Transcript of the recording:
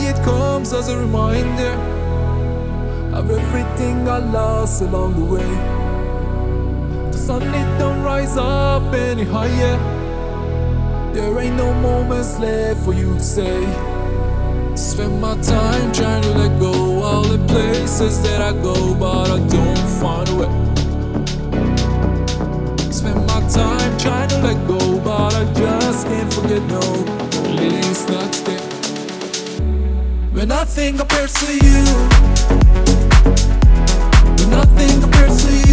it comes as a reminder of everything I lost along the way. The sun, it don't rise up any higher. There ain't no moments left for you to say. Spend my time trying to let go all the places that I go, but I don't find a way. Spend my time trying to let go, but I just can't forget, no, at least not today. When nothing compares to you, when nothing compares to you.